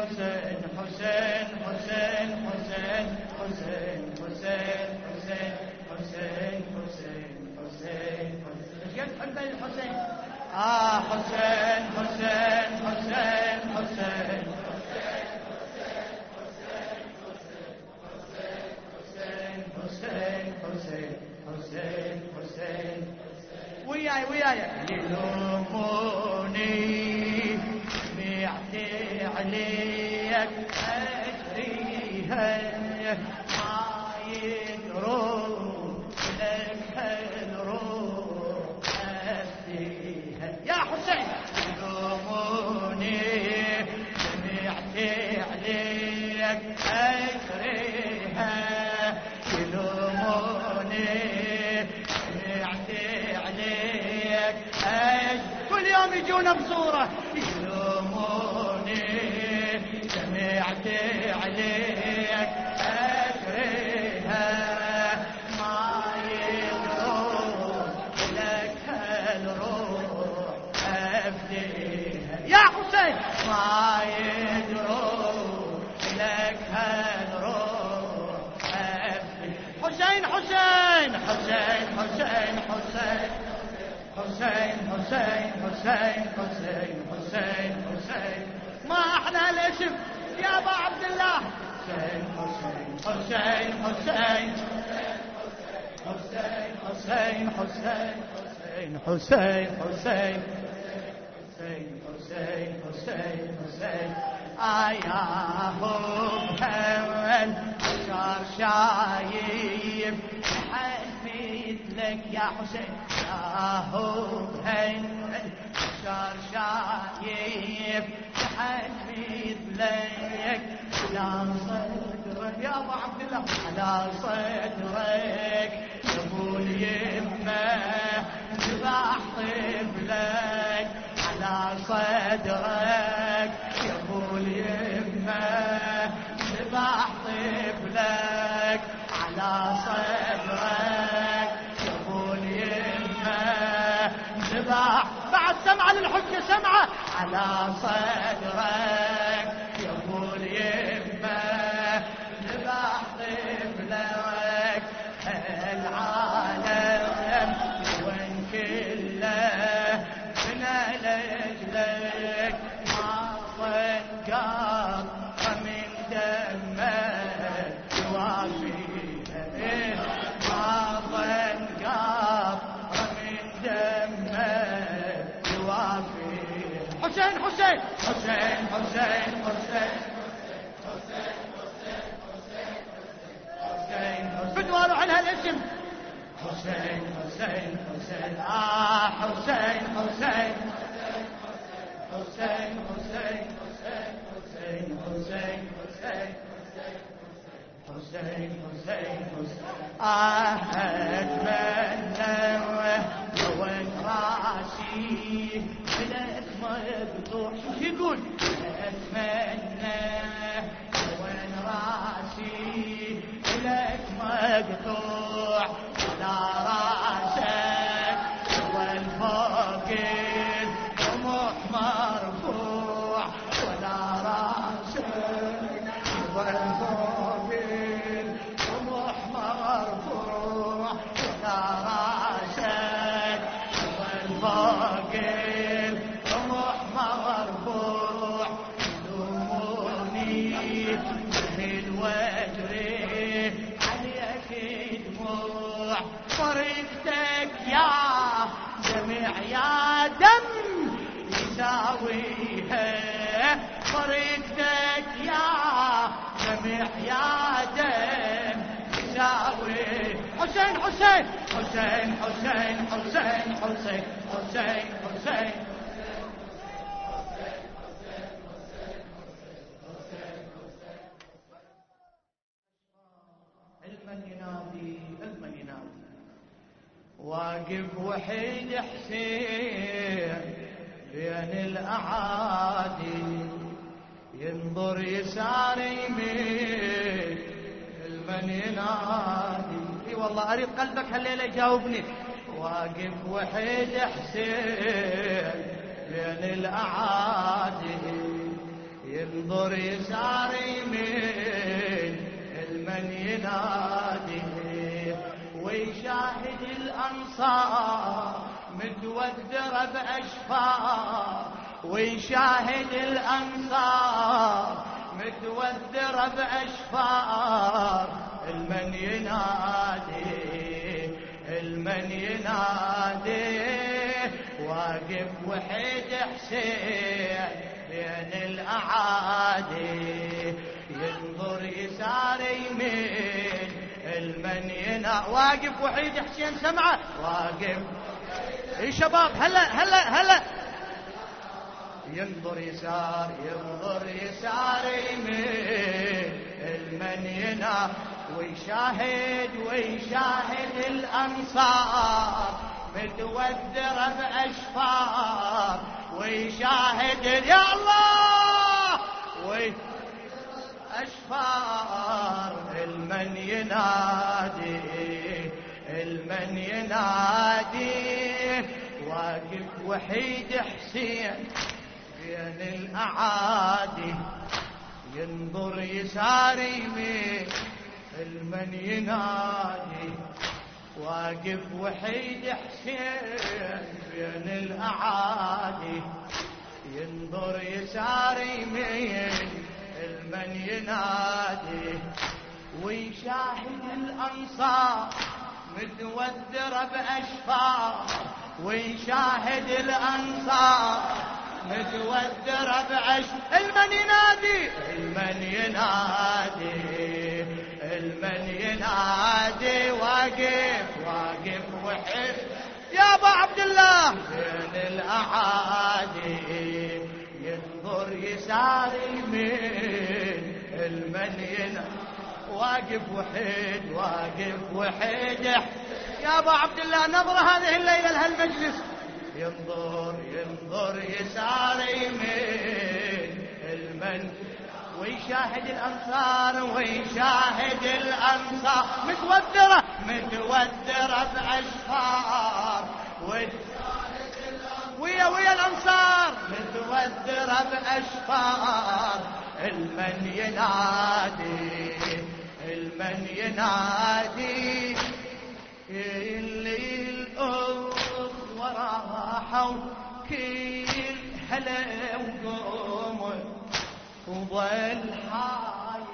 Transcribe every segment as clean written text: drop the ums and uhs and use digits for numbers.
حسين حسين حسين حسين حسين حسين حسين حسين حسين حسين حسين تحب الحسين حسين حسين حسين حسين حسين حسين حسين حسين وياي وياي يلوموني سمعت عليك أجريها ما يدرون لك الروح أفديها يا حسين يلوموني سمعت عليك أجريها يلوموني سمعت عليك كل يوم يجونا بصورة يلوموني سمعت عليك أكرهها ما يدرون لك الروح أفديها يا حسين ما يدرون لك الروح أفديها حسين حسين حسين حسين حسين حسين حسين حسين حسين حسين حسين ما احلى الاسم يا ابا عبد الله حسين حسين حسين حسين حسين حسين حسين حسين حسين حسين حسين حسين آياهم هول صار شايب حد مثلك يا حسين آياهم هول صار شايب حد مثلك على صدرك يا ابو عبد الله على صدرك يا ابو اليمه ذبح طفلك على صدرك يا ابو اليمه ذبح طفلك على صدرك يا ابو اليمه ذبح بعد سمعه للحجه سمعه على صدرك يا ابو اليمه ذبح طفلك العالم وين كله بنا لجلك ما ضنقر من دمك يوافيها ما ضنقر من دمك يوافيها حسين حسين حسين حسين حسين بدواروا على هالاسم حسين حسين حسين حسين حسين حسين حسين حسين حسين حسين حسين حسين أتمنى لو ان راسي بلك مقطوع يقول أتمنى لو ان راسي بلك مقطوع على راسك والفوق الطموح مرفوع ولا راسك والفوق الطموح مرفوع ولا راسك والفوق الطموح مرفوع يلوموني بالوجري عليك دموع طريقتك يا جميع يا دم يساويها طريقتك يا جميع يا دم يساوي حسين حسين حسين حسين حسين حسين حسين حسين واقف وحيد حسين بين الأعادي ينظر يسار يمين المن ينادي اي والله اريد قلبك هالليله يجاوبني واقف وحيد حسين بين الأعادي ينظر يسار يمين المن ينادي ويشاهد الأنصار متودرة بأشفار ويشاهد الأنصار متودرة بأشفار المن ينادي المن ينادي واقف وحيد حسين بين الأعادي ينظر يسار يمين المن ينادي واقف وحيد حسين سمعه واقف اي شباب هلا ينظر يسار يمين المن ينادي ويشاهد الأنصار متودرة بأشفار ويشاهد يا الله أشفار المن ينادي واقف وحيد حسين بين الأعادي ينظر يسار يمين المن ينادي واقف وحيد حسين بين الأعادي ينظر يسار يمين المن ينادي ويشاهد الأنصار متودرة بأشفار ويشاهد الأنصار متودرة بأشفار المن ينادي واقف وحيد يا ابو عبد الله بين الأعادي ينظر يسار يمين المن ينادي واقف وحيد يا ابو عبد الله نظرة هذه الليلة لهالمجلس ينظر يسار يمين المن ويشاهد الأنصار متودرة بأشفار ويا الأنصار متودرة بأشفار المن ينادي اللي الأخوة راحوا كل هلا وقوموا وظل حاي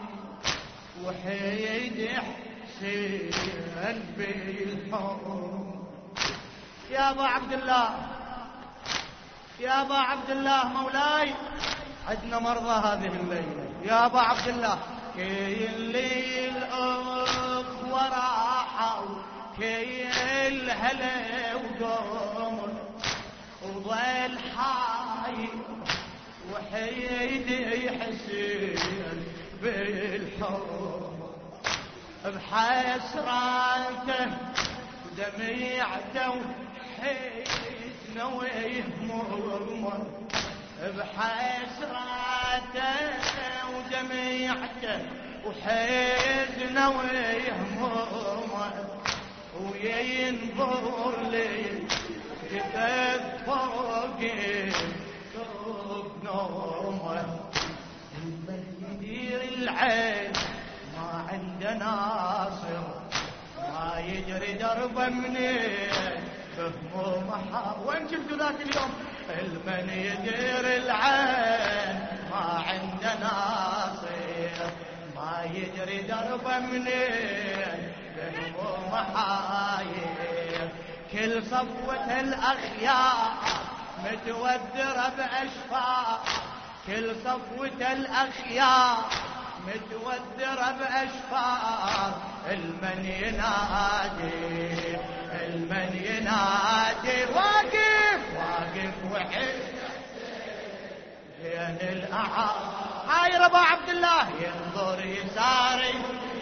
وحيد حسين بالحب يا ابو عبد الله مولاي عندنا مرضى هذه الليله يا ابو عبد الله كل الأخوة راحوا كل هلا وقوموا وظل حاي وحيد حسين بالحب بحسراته ودميعته وحزنه ويهمومه بحسراته ودميعته وحزنه ويهمومه وينظر لي جثث فوقي نومه يدير العين ما عنده ناصر ما يجري دربه منين بهمومه وين شفتوا ذاك اليوم المن يدير العين ما عنده ناصر ما يجري دربه منين بهمومه كل صفوة الأخيار متودرة بأشفار كل صفوة الأخيار متودرة بأشفار المن ينادي واقف وحيد بين الأعادي حاير ابو عبد الله ينظر يساري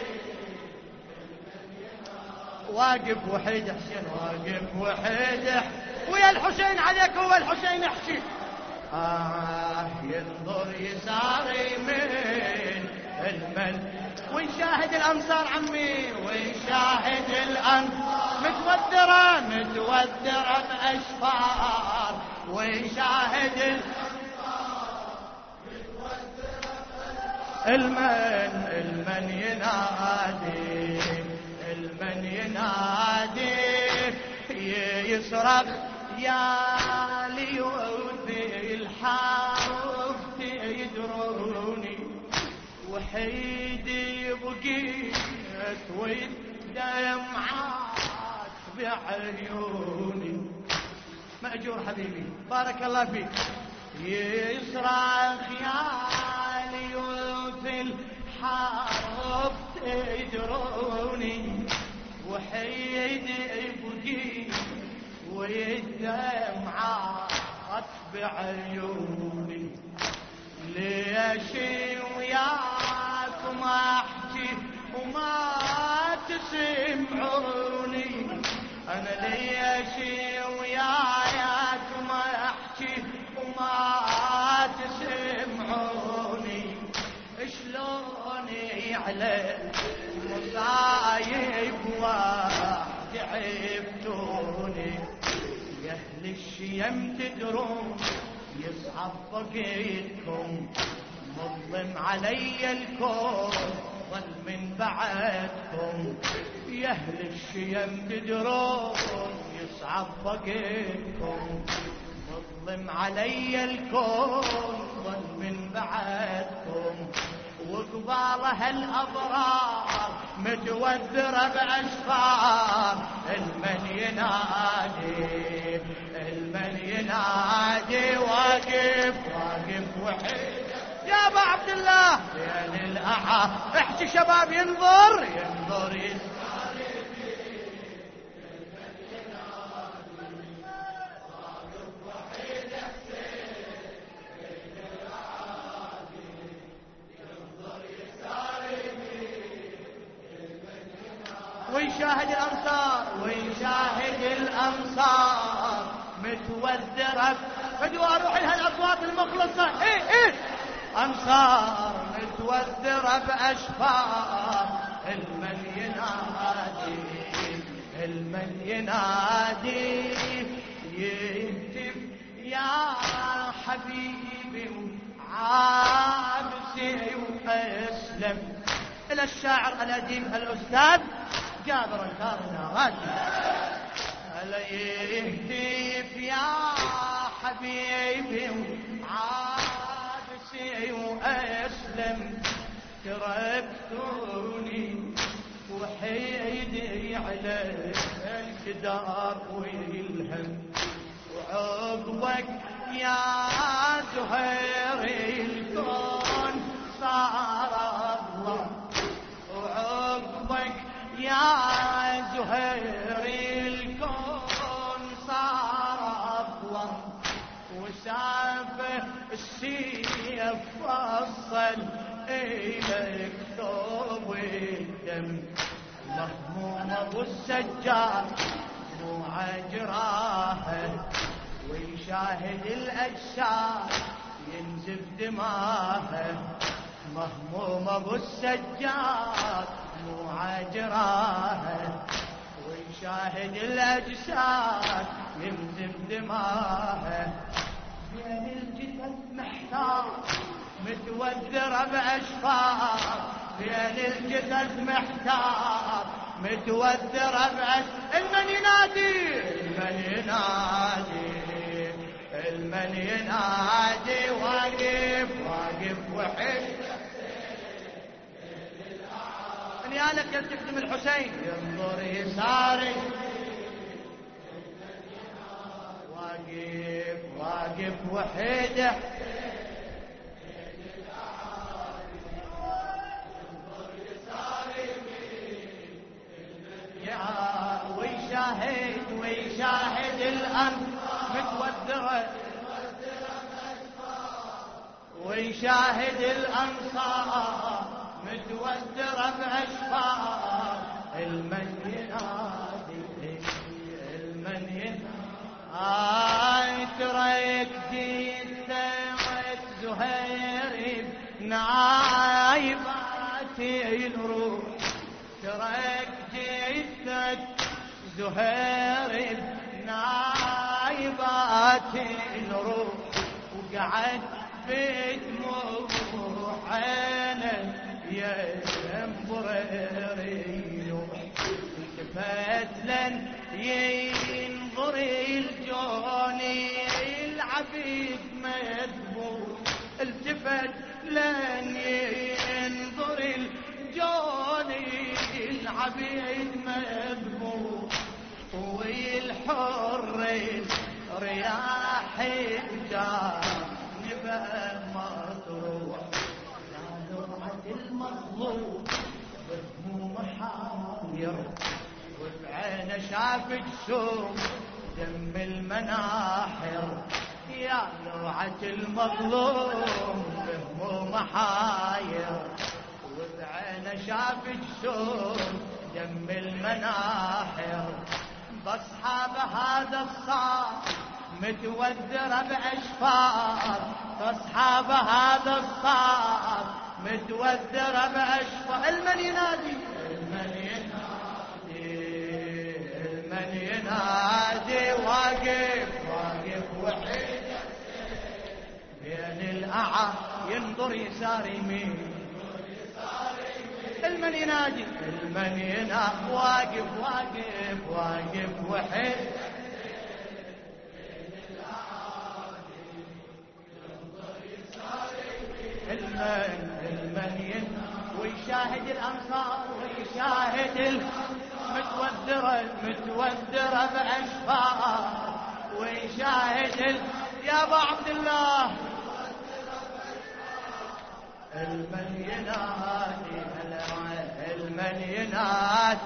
واقف وحيد حسين ويا الحسين عليك هو الحسين احكي ينظر يساري من المن ويشاهد الأنصار عمي ويشاهد الأنصار متودرة بأشفار ويشاهد الأنصار المن ينادي، المن ينادي يصرخ يا ليوثي الحرب تدروني، وحيدي بقيت والدمعات بعيوني. مأجور حبيبي بارك الله فيك. يصرخ يا ليوثي الحرب تدروني، وحيدي بقيت والدمعات بعيوني. ليش وياكم احكي وما تسمعوني، انا ليش وياكم احكي وما تسمعوني. شلوني على المصايب واحد عبتوني، يا اهل الشيم تدرون يصعب فقيدكم، مظلم علي الكون ظل من بعدكم. يا اهل الشيم تدرون يصعب فقيدكم، مظلم علي الكون ظل من بعدكم. وقبالها الأبرار متوذرة بأشفار، المن ينادي، المن ينادي واقف واقف وحيد يا أبا عبد الله بين الأعى. احكي شباب ينظر ينظر ويشاهد الأنصار، ويشاهد الأنصار متوذرة. فدوا أروح لها الأصوات المخلصة. أنصار متوذرة بأشفار، المن ينادي، المن ينادي يهتف يا حبيبي وعابسي وأسلم. إلى الشاعر الأديب الأستاذ جابر الكارناغاتي. ألا يهتف يا حبيبي وعابسي وأسلم، تركتوني وحيدي على الكدار والهم، وعقبك يا زهير الكون صار الله، وعقبك يا زهير الكون صار الله. وسافه السيف فصل إليك ثوب الدم، مهموم أبو السجاد مو عجراها، ويشاهد الأجساد ينزف دماها. مهموم أبو السجاد مو عجراها، ويشاهد الأجساد ينزف دماها. بين الجثث محتار متوذرة بأشفار، بين الجثث محتار متوذرة بأشفار. المن ينادي، المن ينادي، المن ينادي واقف واقف وحيد. من يالك تخدم الحسين ينظر يساري، واقف واقف وحيده. ويشاهد ويشاهد الأرض متوذرة، ويشاهد الأنصار متوذرة بأشفار. المن ينادي، المن ينادي، ترك جيثة زهير نايبات الروح، ترك جيثة زهير نايبات الروح، وقعد بدموع عينه ينظر يروح التفت لن ينظر الجوني العبيد مذبوح التفت لن ينظر الجوني العبيد مذبوح والحرين رياح جانبه مطروح يا لوعة المظلوم بهموم حاير وبعينه شاف الشوم دم المناحر يا لوعة المظلوم بهموم حاير وبعينه شاف الشوم دم المناحر بأصحاب هذا الصار متوذر بأشفار بأصحاب هذا الصار متوذر بأشفار المن ينادي المن ينادي المن ينادي واقف واقف وحيد بين الأعى ينظر يسار يمين المن ينادي المن ينادي واقف واقف واقف وحيد المن ويشاهد الأنصار ويشاهد متوذرة بأشفار ويشاهد يا أبا عبد الله المن ينادي المن ينادي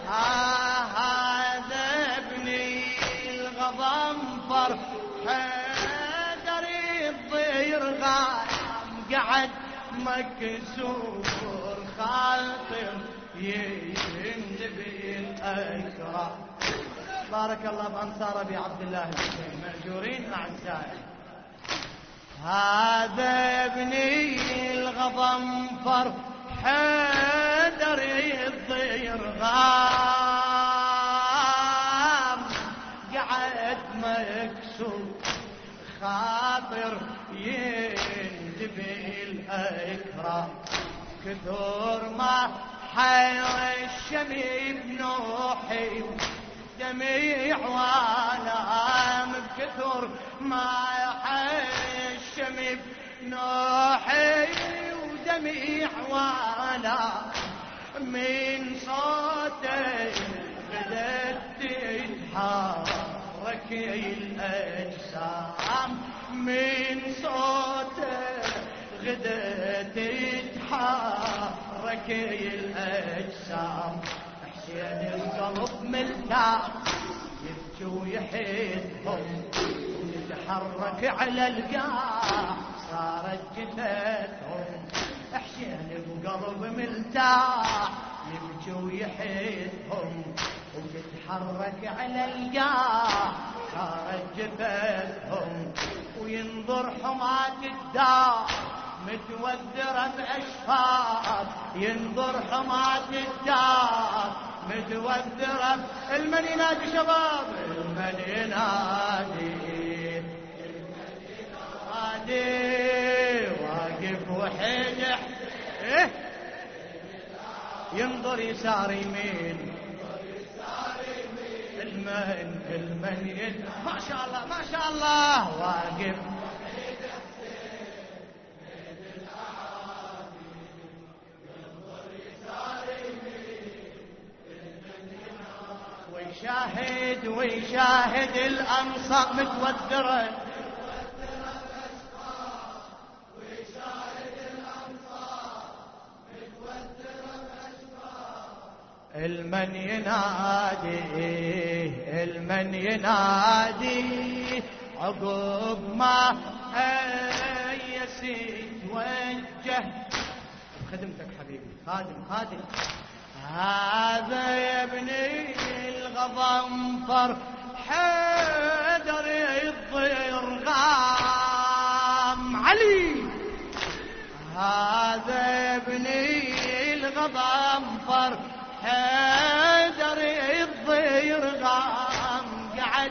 هذا ابني الغضنفر حيدر الضير غام قعد مكسور خاطر يندبي الأكرام بارك الله بأنصار أبي عبد الله الحسين مأجورين مع السائل هذا ابني الغضنفر حيدر الضير غام قعد مكسور خاطر يندبي الأكرام كثر ما حير الشميم نوحي دميع وانام بكثر ما حير الشميم نوحي ودميع وانام من صوتي بدت تتحرك الأجسام من صوته غدت تتحرك الأجسام حسين القلب ملتاح يبكي ويحيدهم ويتحرك على القاع صارت جثثهم حسين القلب ملتاح يبكي ويحيدهم ويتحرك على القاع صارت جثثهم وينظر حماة الدار متوذرة بأشفار ينظر حماة الدار متوذرة المن ينادي شباب المن ينادي واقف وحيد ينظر يسار يمين المن ما شاء الله ما شاء الله واقف ويشاهد الأنصار متوذرة المن ينادي عقب ما يتوجه خدمتك حبيبي خادم هذا يا ابني الغضنفر حيدر الضير غام علي هذا يا ابني الغضنفر حيدر الضير غام قعد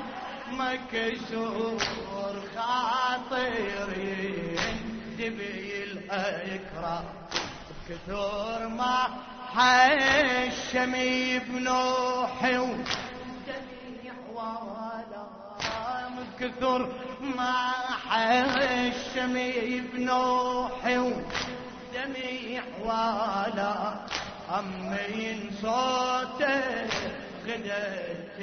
مكسور خاطرين دبي الأكرام كثر ما حشمي بنوحي ودميع ولا من كثر ما حشمي بنوحي ودميع ولا أمين صوته غدت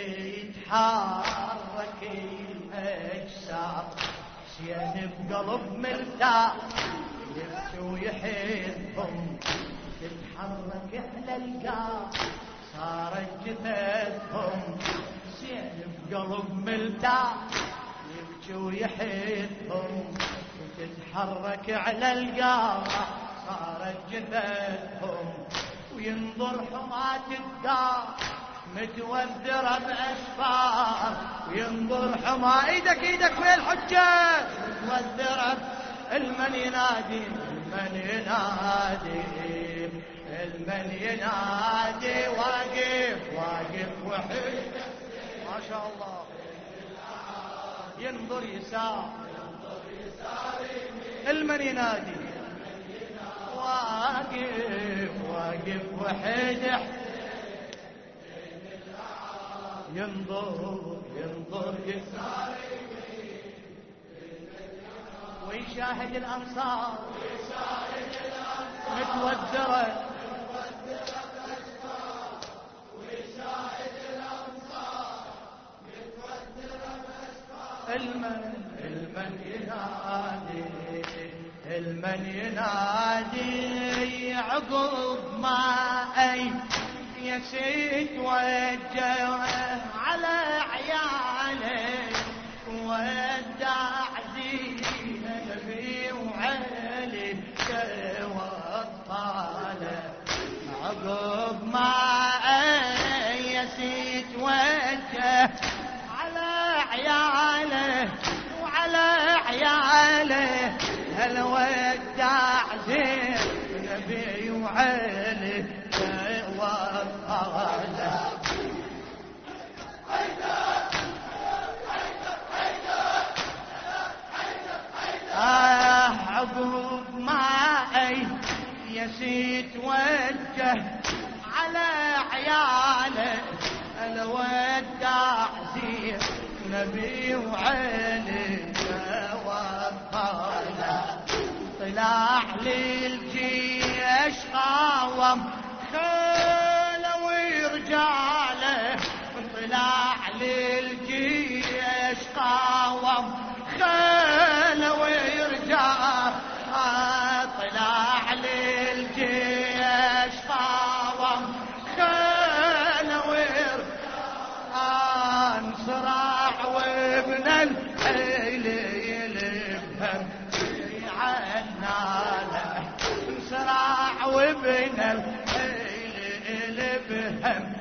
يتحرك الأجسام حسين بقلب مرتاح يبكي ويحبهم تتحرك على القاع صارت جثثهم حسين بقلب مرتاح يبكي ويحبهم وتتحرك على القاع صارت جثثهم وينظر حماة الدار متوذرة بأسفار وينظر حما ايدك ويا الحجة متوذرة المن ينادي المن ينادي واقف وحيد ما شاء الله ينظر يسار المن ينادي واقف وحيد ينظر يسار ويشاهد الأنصار متوذرة المن ينادي عقب ما أي يسيت وجه على عياله ودع زينبي وعلي والطالة عقب ما يسيت وجه على عياله هل ودع زينبي وعلي والطالة عقب ما يسيت وجه على عياله الوداع زينبي وعلي والطالة طلع للجيش قاوم خلوا ورجاله طلع للجيش قاوم خلوا ورجاله طلع للجيش قاوم خلوا انصراع وابن الحيل يلبهم عناله انصراع وابن الحيل يلبهم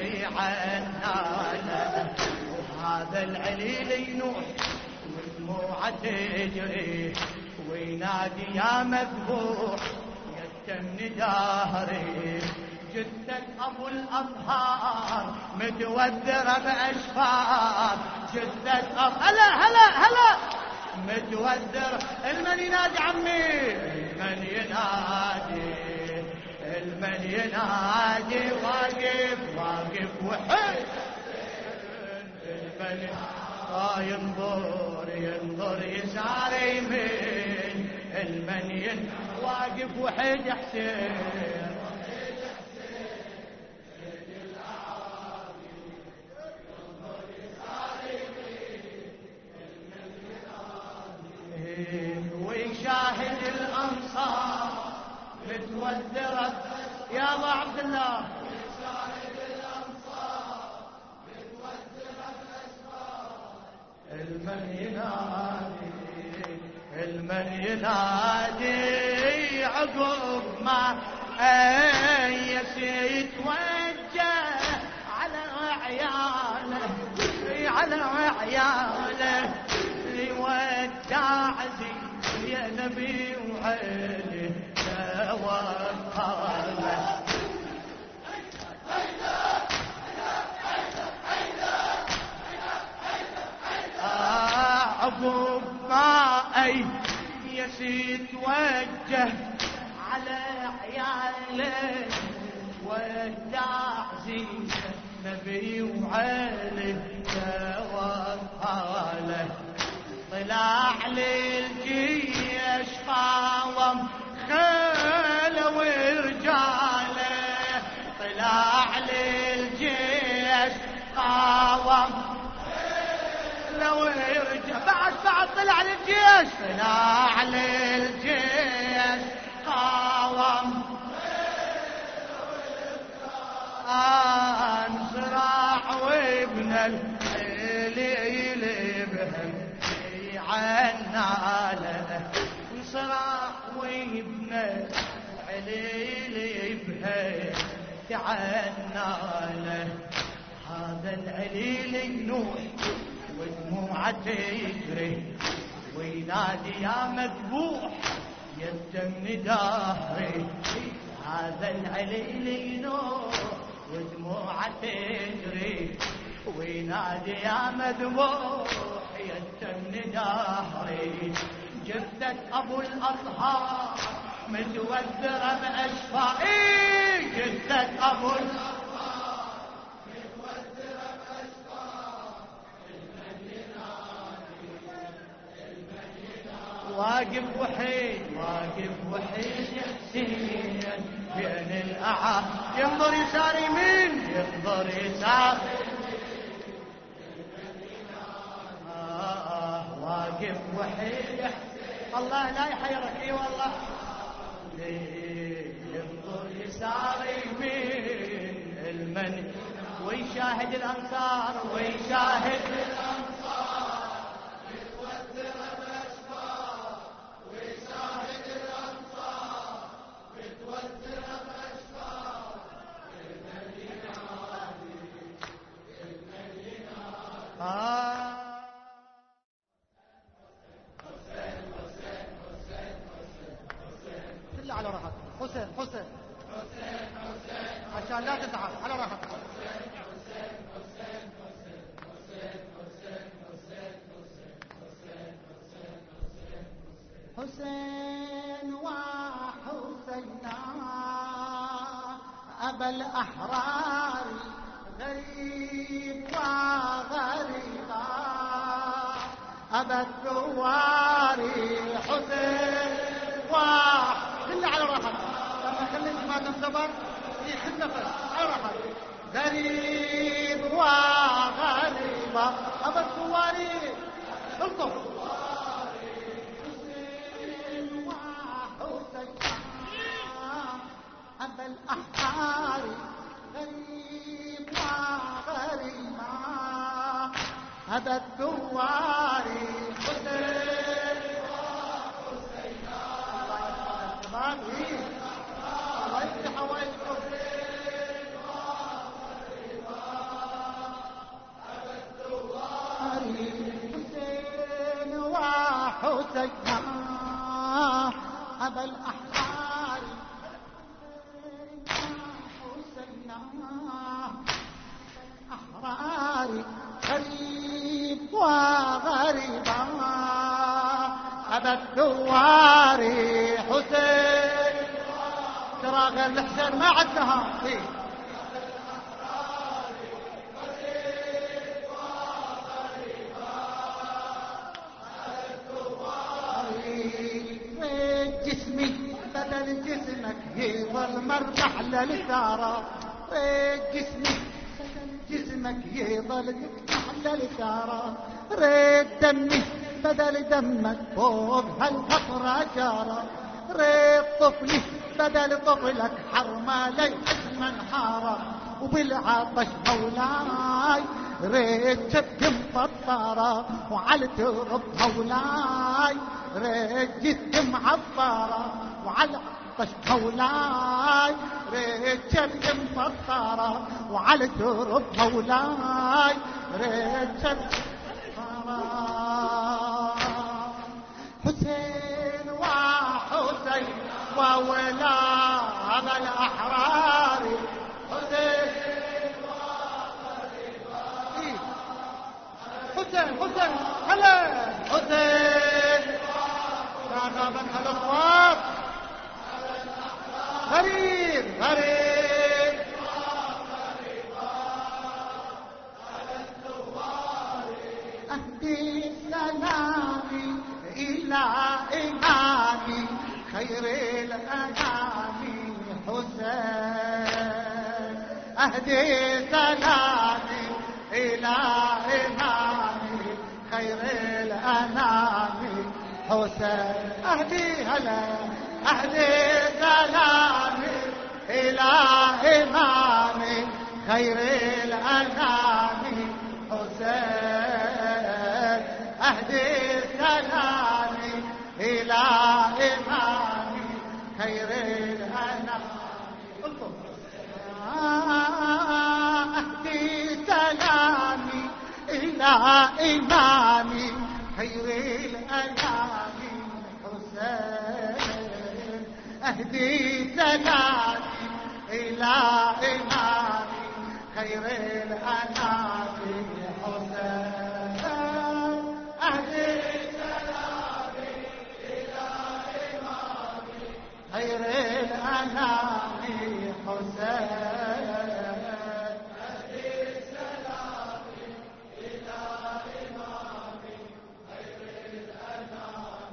عناله وهذا العليل ينوح ودموعه تجري وينادي يا مذبوح يتم دهري جثة أبو الأطهار متوذرة بأشفار جثة هلا متوذر المن ينادي عمي المن ينادي واقف وحيد المن ينظر يسار يمين المن واقف وحيد حسين ويشاهد الأنصار متوذرة يا أبا عبد الله ويشاهد الأنصار متوذرة المن ينادي عقب ما يسيت وجه على عياله ودع يا نبي وعلي والطالة عقب ما يسيت وجه على عياله والتعزيز نبي وعلي توفاله طلع للجيش قاوم خيله ورجاله طلع للجيش قاوم خيله ورجاله بعد طلع للجيش طلع للجيش قاوم انصراع وابن الليل بهم عناله انصراع وابن الليل بهم عناله هذا العليل ينوح ودموعه تجري وينادي يا مذبوح يا الدم داهري هذا العليل ينوح ودموعه تجري وينادي يا مذبوح يا الدم داهري جثة ابو الاطهار متوثرة باشفائي جثة ابو الاطهار متوثرة باشفائي واقف وحيد يا حسين بين الاعاد ينظر يسار يمين ينظر يسار واقف وحيد يا حسين الله لا يحيرك اي والله ينظر يسار يمين المن ويشاهد الانصار ويشاهد الانصار متوثرة باشفار ويشاهد الانصار متوثرة باشفار المدينة على راحتك حسين عشان لا تتعب على راحتك حسين وحسينا أبا الأحرار غريب وغريبا أبا الثواري حسين كله على راحتك لما خليك ما تنتظر يخذ نفس على راحتك غريب وغريبة أبا الثواري الطف حسين وحسين أبا الأحرار غريب وغريبة أبا الثواري حسين الله يفتح ويذكر حسين وحسين أبا الأحرار حسين أحرار غريب وغريبا أبا الثواري حسين ترى غير الحسين ما عدناها فيه جسمي بدل جسمك يظل مربح للثارة جسمي بدل جسمك يظل مربح للثارة ريد دمي بدل دمك فوق هالفقرة جارة ريد طفلي بدل طفلك حرمة لي منحارة وبالعطش مولاي ريد جد مفطرة وعلى ترب مولاي ريد جد معطرة وعلى عطش مولاي ريد جد مفطرة وعلى ترب مولاي ريد جد حسين وحسين وولا هذا الأحرار حسين حسين هلا حسين لا غابن هالأصوات غريب غريب أهدي سلامي إلى إمامي خير الأنام حسين أهدي سلامي إلى إمامي خير الأنام حسين أهدي هلا أهدي سلامي إلى إمامي خير الأنام حسين أهدي سلامي إلى إمامي خير الأنام أهدي سلامي إلى إمامي خير الأنام حسين أهدي سلامي إلى إمامي خير الأنام حسين أهدي سلامي إلى إمامي خير الأنام حسين أهدي سلامي إلى إمامي خير الأنام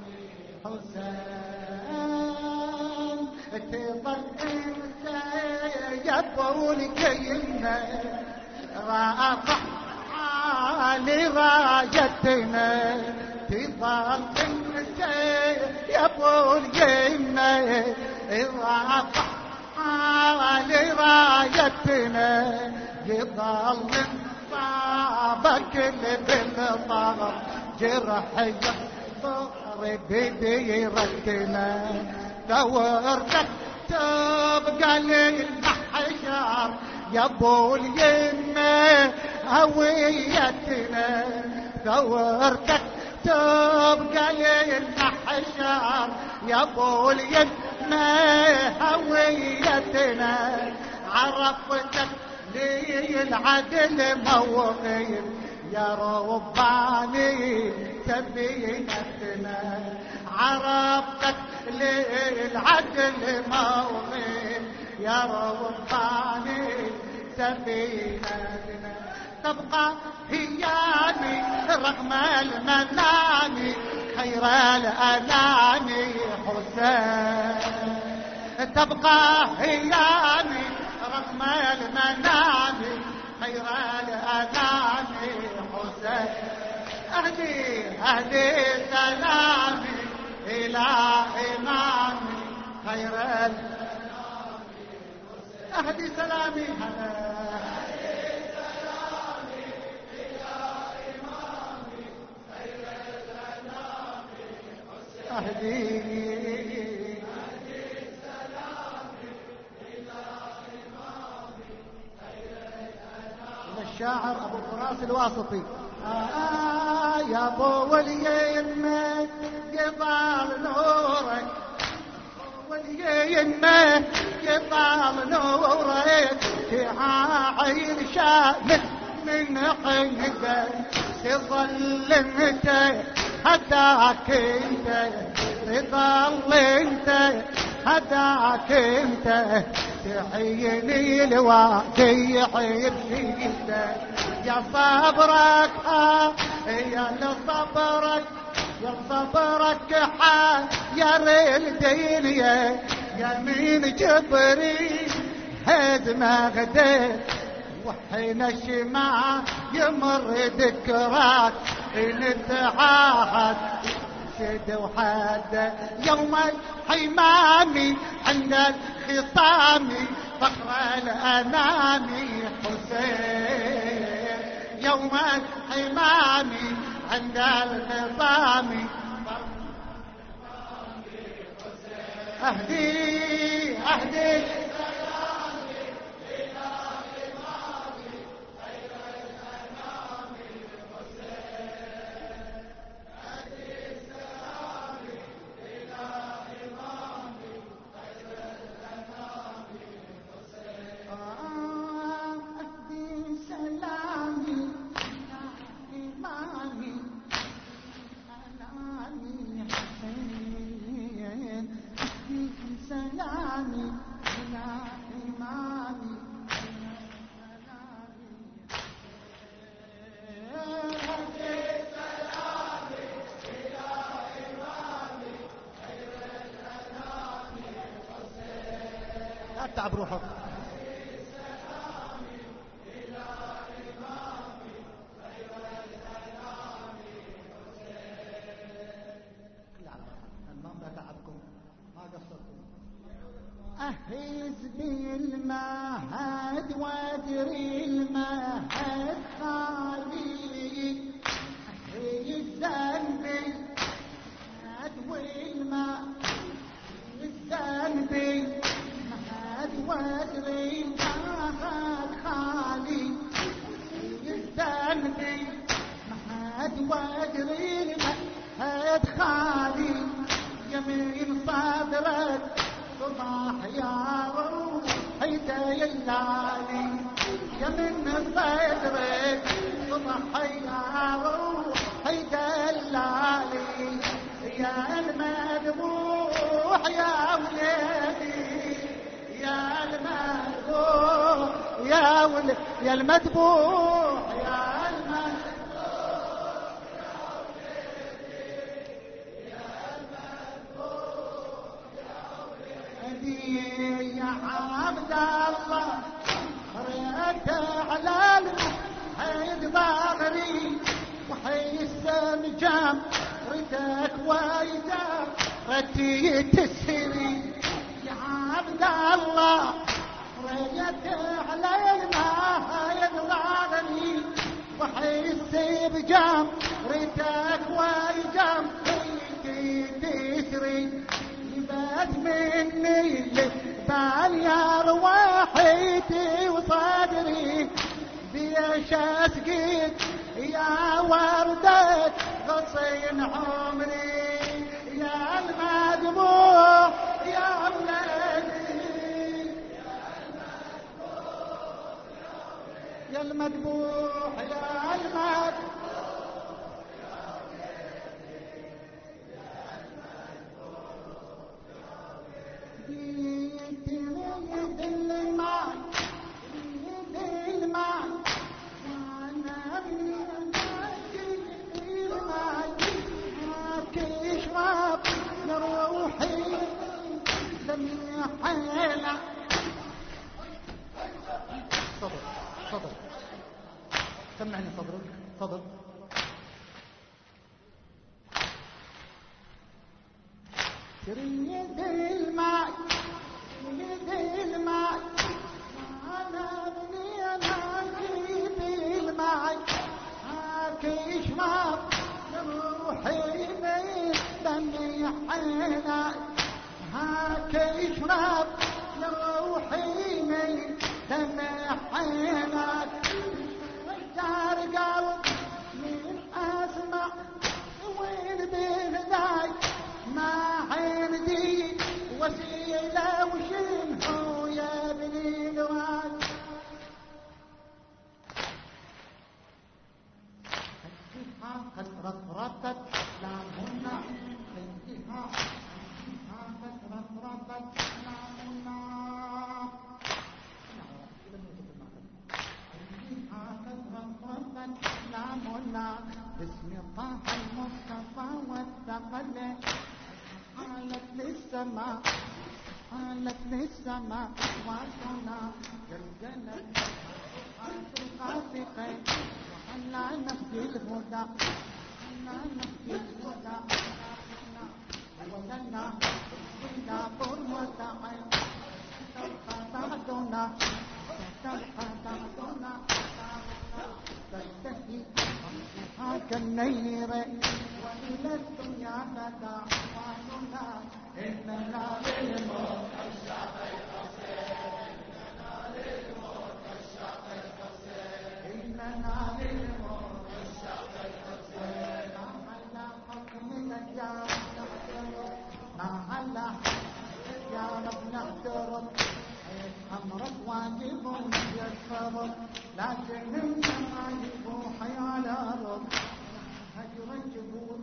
حسين تظل انت يبون كينا رافع علي رايتنا تظل انت يبون كينا رافع علي رايتنا يظل صابك بالطرف جرح يصر بديرتنا دورتك تبقى للمحشر يا ابو اليمه هويتنا دورتك تبقى للمحشر يا ابو اليمه هويتنا عرفتك لي العدل موقف يا رباني تبينتنا عرفتك للعدل موقف يا رباني سفينتنا تبقى هيامي رغم المنام خير الأنام حسين تبقى هيامي رغم المنام خير الأنام حسين أهدي سلامي إلى إمامي خير الأنام أهدي سلامي إلى إمامي خير الأنام أهدي سلامي إلى إمامي خير الأنام. الشاعر أبو الفراس الواسطي يا ابو اليمه يطال نورك واليمه يطال نورك تعاين شامل من قيدك تظل انت هداك انت تظل انت هداك انت تحيني الواقي بشيدك يا صبرك يا لصبرك يا صبرك يا الدنيا يا مين جبري هدمة غدير وحين الشمع يمر ذكراك نتعاهد شد وحد يوم الحمام عند الخصام فخر الأنام حسين يوم الحمام عند الخصام أهدي سلامي تعب روحك. ما تعبكم ما قصرتم. أهز بالمهد وادري المهد خالي، أهز ذنبي مهد والمهد ذنبي مهد وادري المهد خالي، أهز ذنبي مهد وادري المهد خالي، يمين صدرك صباح يا روحي دلالي، يمين صدرك صباح يا روحي دلالي، يا المذبوح يا ولدي يا المذبوح يا ولدي يا المذبوح يا يا عبد الله ريت على الحيد ظهري وحيس مجام ردك وايدا ردي تسري، يا عبد الله ريت على الحيد ظهري وحيس مجام ردك وايدا ردي تسري، بات مني بال يا رواحيتي وصدري بيش اسقيك يا وردة غصين عمري، يا المذبوح يا ولدي يا المذبوح يا المذبوح صدر سمعني صدرك صدر تريد الماء تريد الماء انا ابني انا اريد الماء هاكي اشرب روحي من دمي حينا، هاكي اشرب روحي من دمي حينك، دار قلب من اسمع وين بهداي ما عندي وسيله وشنو يا ابني الواد، حجها قد رطرطت لا منا حجها قد رطرطت لا منا سلامنا باسم طه المصطفى والثقل، حالت للسماء حالت للسماء وصلنا جلجلت الخافقين وحنا نهدي الهدى حنا نهدي الهدى ولنا إلى قرة عين تبقى بعدنا تبقى بعدنا تنتهي هاك النير وإلى الدنيا غدا أحوالنا، إننا للموت الشعب الحسين إننا للموت الشعب الحسين إننا للموت الشعب الحسين، ما على حكم الدار نحترم ما على يا رب نحترم أمرك واجب يسرب لكن الجمال حيال رب هجر الجبون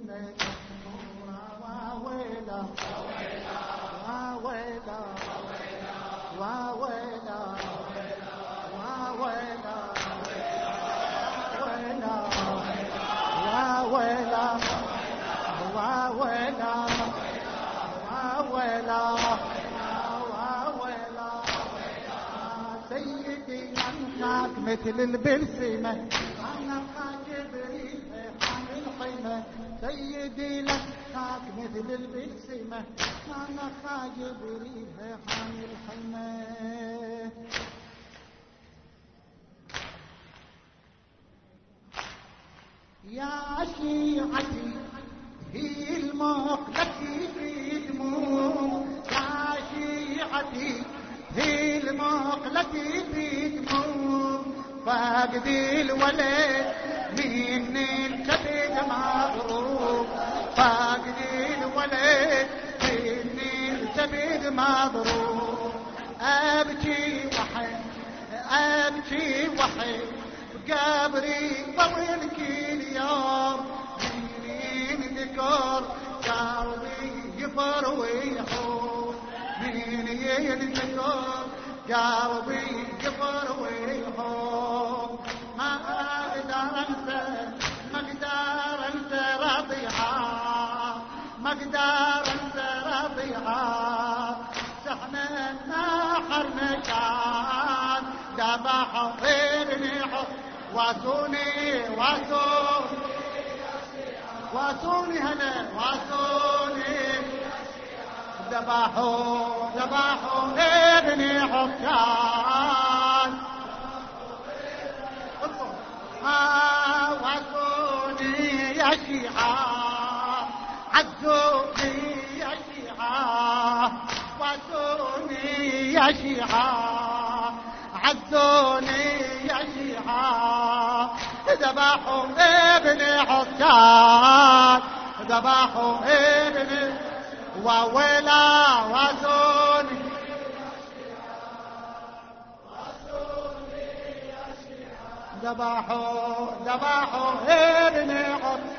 واويلا واويلا واويلا واويلا واويلا واويلا واويلا واويلا هناك مثل البلسمة أنا جبريل حامل الحمى سيدي لك هناك مثل البلسمة أنا جبريل حامل الحمى. يا شيعتي هي المقلتي في دموع يا شيعتي هي المقلتي في دموع فاقدي الولد من الكبد مضروب فاقدي الولد من الكبد مضروب أبكي وحي أبكي وحي قبري طولك اليوم من ذكر قلبي يفر ويحوم من يذكر قلبي يفر ويحوم ما اقدر انسى ما اقدر انسى رضيعه ما اقدر انسى رضيعه سحنا النحر مكان ذبحوا ابني واسوني واسوني هنا واسوني ذبحوا ابني حكام واسوني يا شيعة عزوني يا شيعة واسوني يا شيعة عزوني يا شيعة ذبحوا ابن حكام ذبحوا ابن وويلا واسوني ذبحوا ابن حكام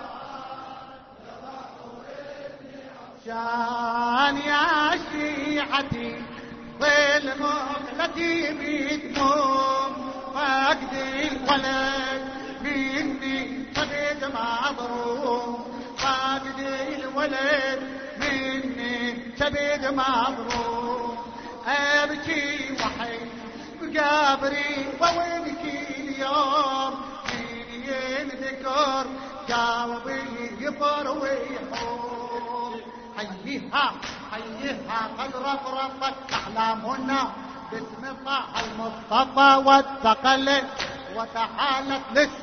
شان يا شيعتي ظل مقلتي بدموم فاقدي الولد مني صديق مضروب فاقدي الولد مني صديق مضروب ابكي وحي بقبري ووينكي اليوم من يذكر قلبي يفر ويحوم حيها قد رفرفت أحلامنا باسم طه المصطفى والثقل وتحالت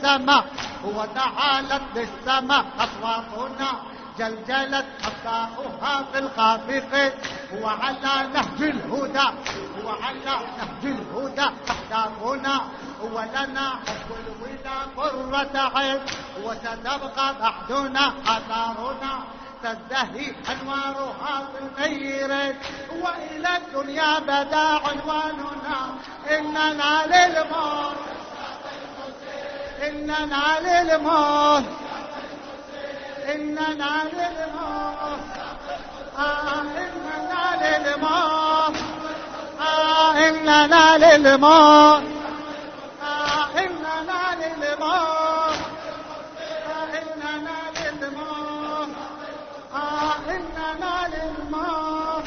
للسماء خطواتنا جلجلت أبطاؤها في الخافق وعلى نهج الهدى أحداثنا ولنا حب الودى قرة عين وستبقى بعدنا آثارنا تزدهي أنوارها في النير وإلى الدنيا بدا عنواننا إننا للموت إننا للموت إننا للموت إننا للموت إننا للموت إننا للموت إننا للموت إننا للموت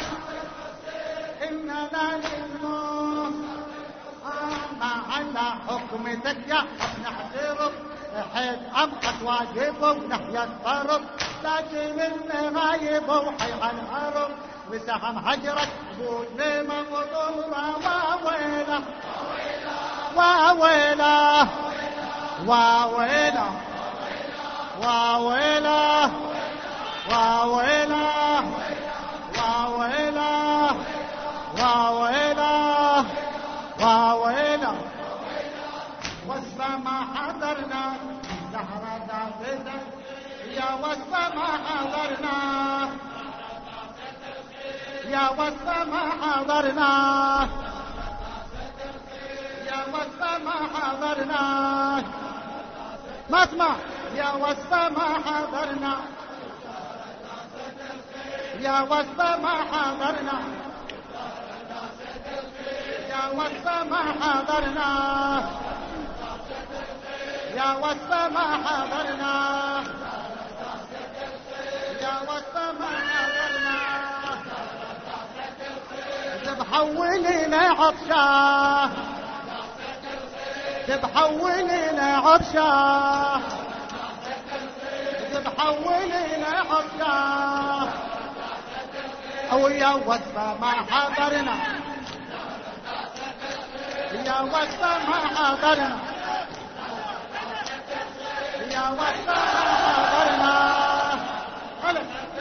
إننا للموت ما على حكمتك يا ابن حسيرب حيث أبقت واجبه ونحيا الطرب لكن الغايب وحي عن الهرب وسهم هجرك بوجه مقدورة واويله واويله واويله واويله واويله واويله واويله واويله وصفة ما حضرنا زهرة ذات يا وصفة ما حضرنا يا وصفة ما حضرنا يا وصفة ما حضرنا ما اسمع يا وصفة ما حضرنا يا وصفة ما حضرنا يا وصفة ما حضرنا يا وصفة ما حضرنا يا وصفة ما حضرنا ذبحوا لنا عطشان تبحولين عطشان تبحولين عطشان ويا وصفة ما حضرنا يا وصفة ما حضرنا يا وصفة ما حضرنا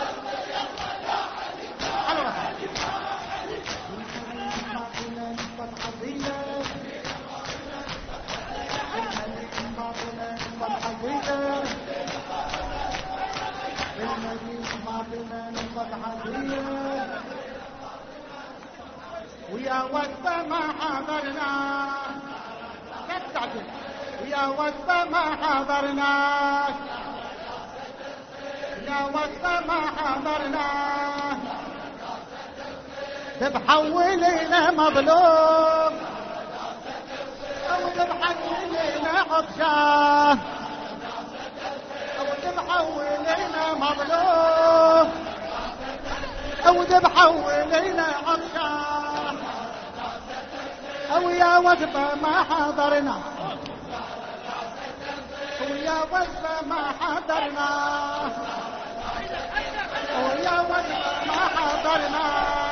ويا وصفة ما حضرنا لا تستعجل ويا وصفة ما حضرنا يا وصفة ما حضرنا تبحولينا مظلوم أو تبحولينا عطشان أو تبحولينا مظلوم أو تبحولينا عطشان أو يا وصفة ما حضرنا ويا وصفة ما حضرنا ويا وصفة ما حضرنا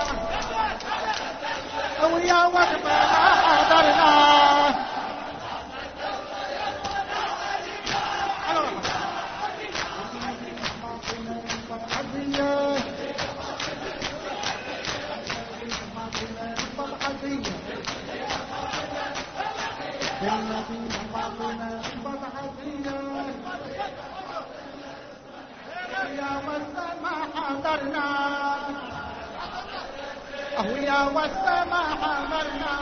ويا وصفة ما حضرنا يا وصفة ما حضرنا ويا وصفة ما حضرنا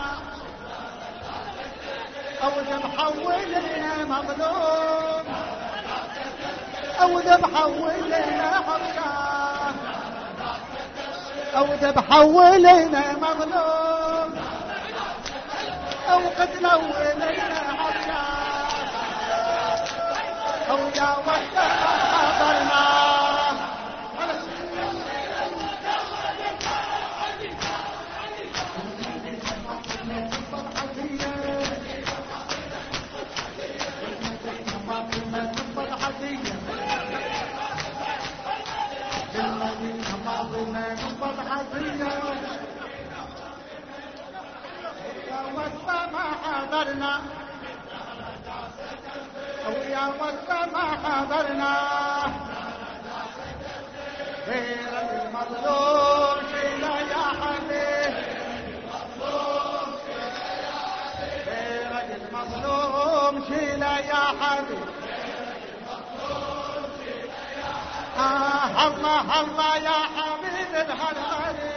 أو تبحولنا مظلوم أو تبحولنا حرشان أو تبحولنا مظلوم أو قتلولنا حرشان أو يا وصفة ما حضرنا وصفة ما حضرنا ويا وصفة ما حضرنا غير المظلوم شيلا يا حبيب غير المظلوم شيلا يا حبيب الله الله يا حبيب الهلالي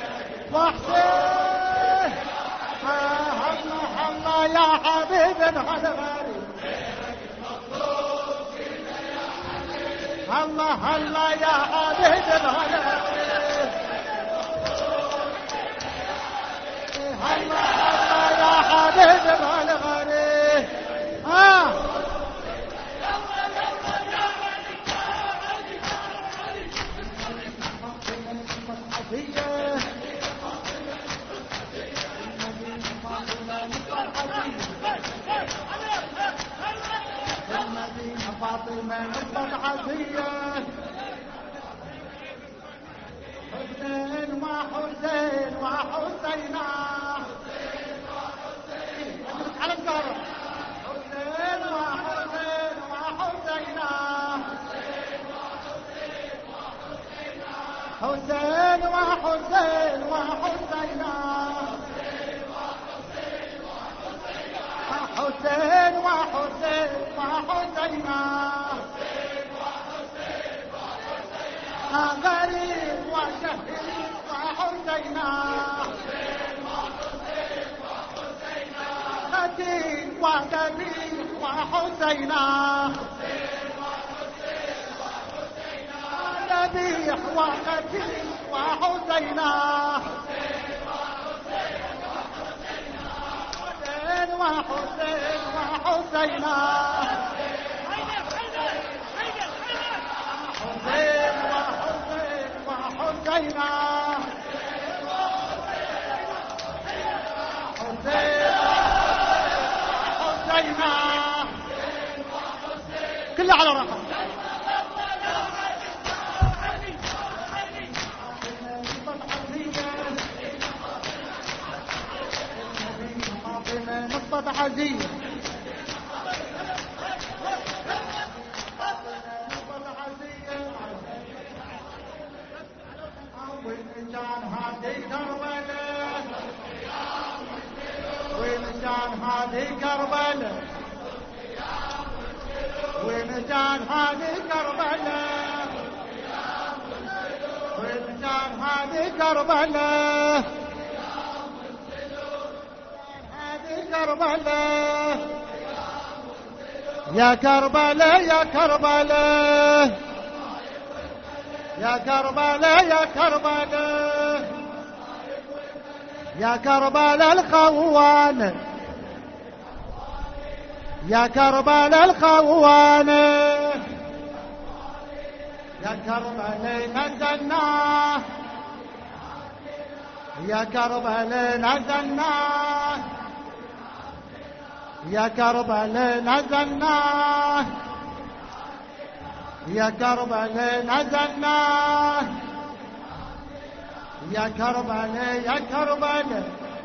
وحسين الله الله يا حبيب الهلالي الله الله يا حبيب الهلالي الله الله يا حبيب الهلالي فاطمة العزية حسين وحسين وحسينا على الكرة حسين وحسين وحسينا حسين وحسين وحسينا حسين وحسين وحسينا غريب وشهيد وحسينا قتيل ودليل وحسينا ذبيح وقتيل وحسينا حسين وحسين وحسينا حسين وحسين وحسينا حسين ناديناه كله على راحه. نصبة عزيز وين كان هذه كربلاء وين كان هذه كربلاء وين كان هذه كربلاء وين كان هذه كربلاء هذه كربلاء يا كربلاء يا كربلاء يا كربلاء يا كربلاء يا كربلاء الخوان يا كربلاء الخوان يا كربلاء نزلناه يا كربلاء نزلناه يا كربلاء نزلناه يا كربلاء نزلناه يا كربلاء يا كربلاء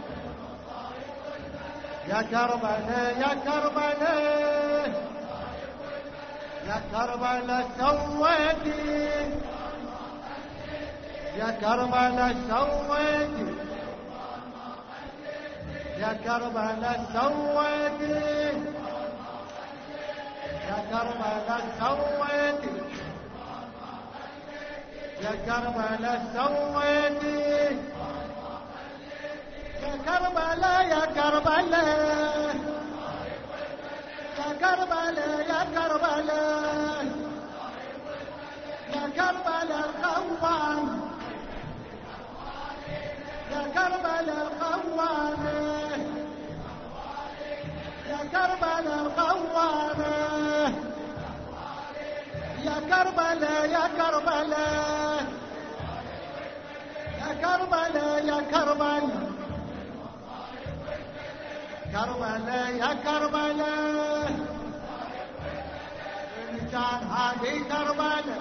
يا كربلاء يا كربلاء يا كربلاء سويتي يا كربلاء سويتي يا كربلاء سويتي يا كربلاء سويتي يا كربلاء سويتي يا كربلاء يا كربلاء يا كربلاء يا كربلاء يا كربلاء الخوان يا كربلاء الخوان يا كربلاء الخوان يا كربلاء يا كربلاء يا كربلاء يا كربلاء كربلاء يا كربلاء ومشان هذه كربلاء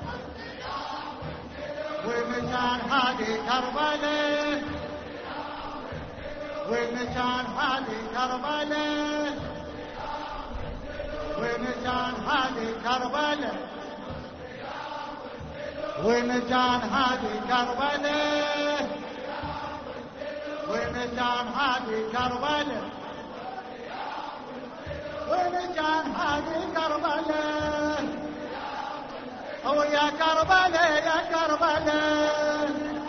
ومشان هذه كربلاء ومشان هذه كربلاء ومشان هذه كربلاء ومشان هذه كربلاء ومشان هذه كربلاء ومشان هذه كربلاء هو يا كربلاء يا كربلاء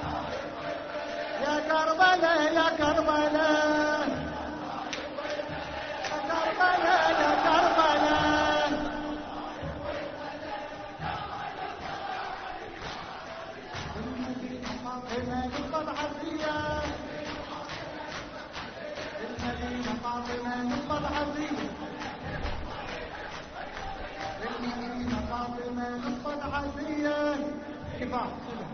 يا كربلاء يا كربلاء يا كربلاء يا كربلاء المدينة فاطمة عزية المدينة فاطمة عزية المدينة فاطمة عزية كفاح